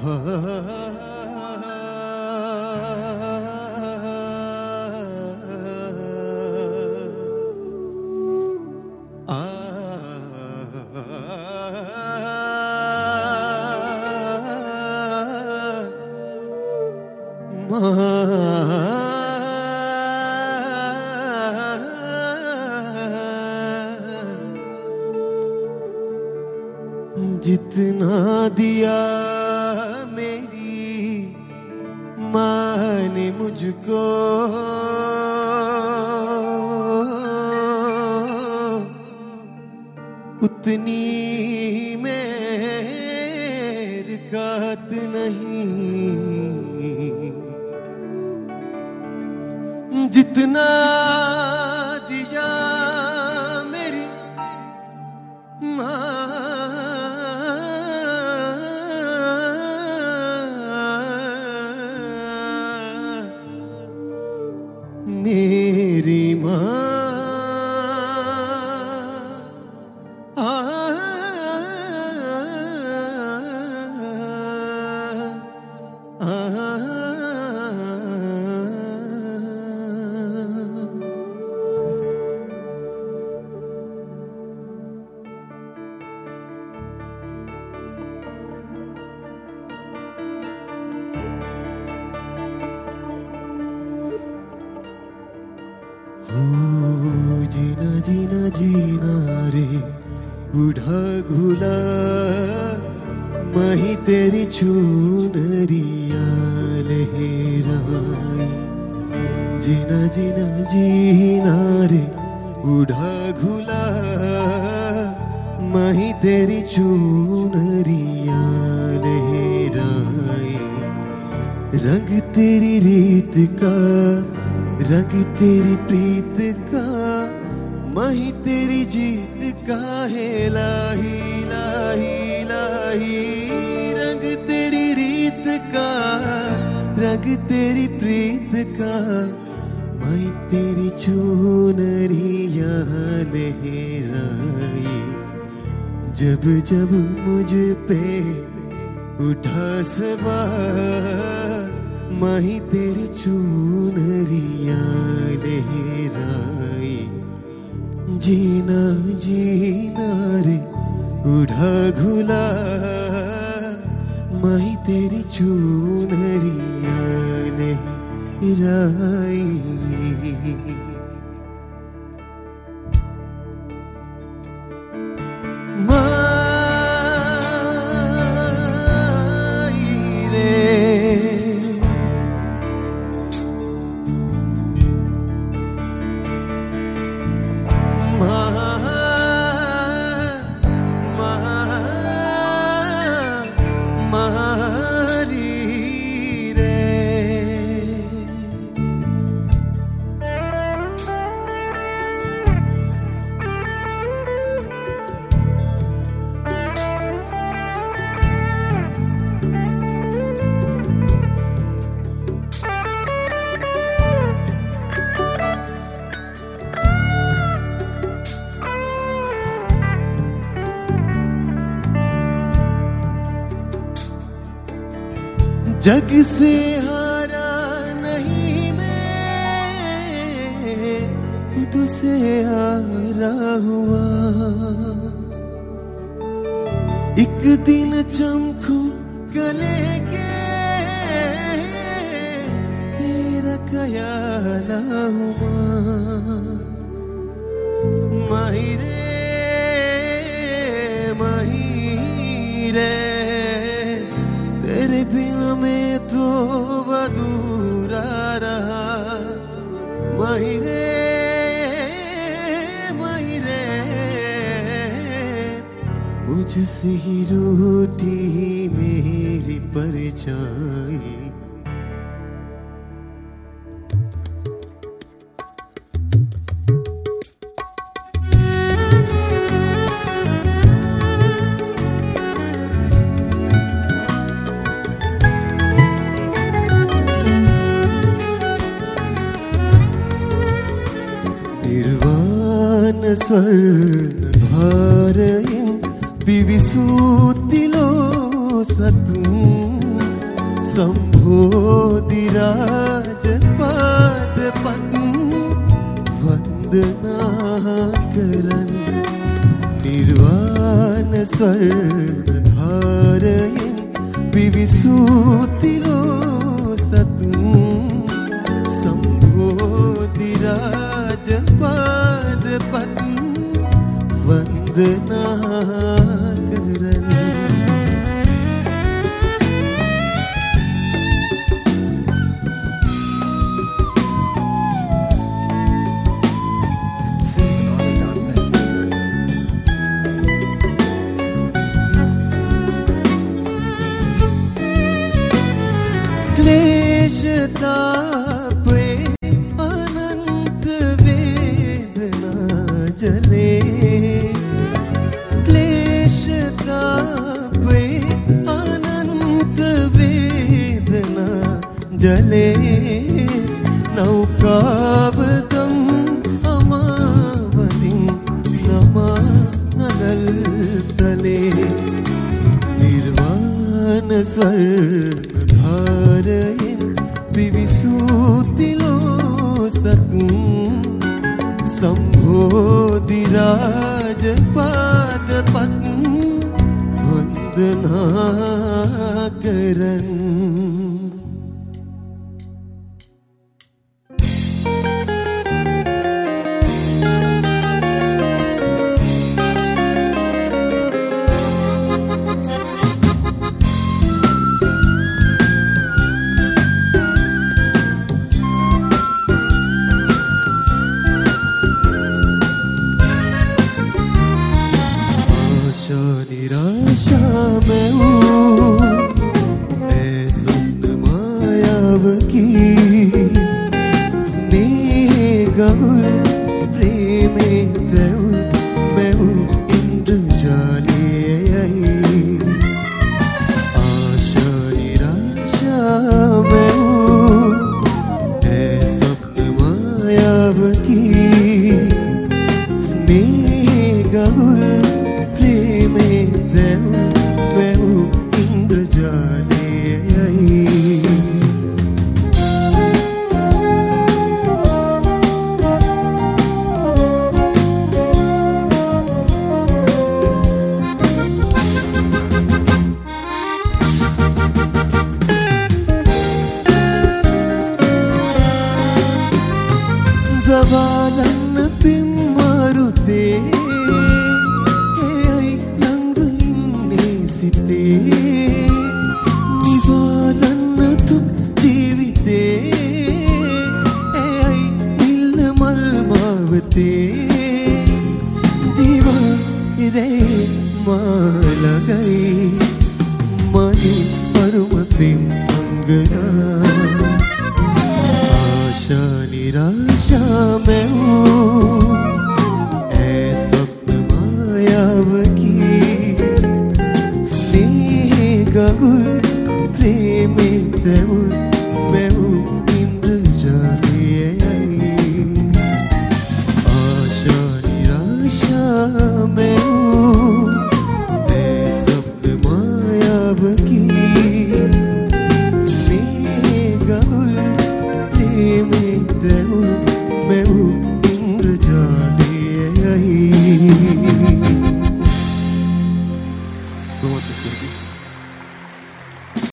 जितना दिया मेरी माँ ने मुझको, उतनी मेरी कात नहीं। जितना दिया मेरी माँ मेरी माँ जीना जीना जीना रे बूढ़ा घुला, माही तेरी चुनरिया लहराई। जीना जीना जीना रे बूढ़ा घुला, माही तेरी चुनरिया लहराई। रंग तेरी रीत का, रंग तेरी प्रीत का, माही तेरी जीत का है लाही लाही लाही। रंग तेरी रीत का, रंग तेरी प्रीत का, माही तेरी चुनरिया लहराई। जब जब मुझ पे उठा सवार, माही तेरी चुनरिया लहराई। जीना जीना रे बूढ़ा घुला, माही तेरी चुनरिया लहराई। जग से हारा नहीं मैं, खुद से हारा हुआ। एक दिन चमकू गले के, तेरा ख्याल हुआ। माही रे माही रे, तेरे बिना मैं तो अधूरा रहा। माही रे मुझसे ही रोटी मेरी परछाई। स्वर्ण भारयन् विविसूतिलो सतुं ස්වර්ණධාරයෙන් පිවිසූතිලෝ සතුන් සම්බෝධි රාජපාදපත් වන්දනා කරන क्लेशतापे अनंत वेदना जले क्लेशतापे अनंत वेदना जले नौकावदं अमावतिं नमा नगल्तले निर्वाण स्वर्णधारයෙන් පිවිසූතිලෝ සතුන් සම්බෝධි රාජපාදපත් වන්දනා කරන් निराशा में हूँ ऐ स्वप्न मायाव की स्नेह गहुल प्रेमे तहुल मैं हूँ इंद्रजाले आशा निराशा में हूँ ऐ स्वप्न मायाव की स्नेह गहुल දවාලන්න පින්මාරුතේ එයයි ළඟ ඉන්නේ සිතේ නිවාලන්න තුන් ජීවිතේ එයයි නිල්ල මල් මාවතේ දිවා ඉරේ මාළගයි මගේ පරුම පින් අංගනා आशा निराशा में हूँ ऐ स्वप्न मायाव की स्नेह गगुल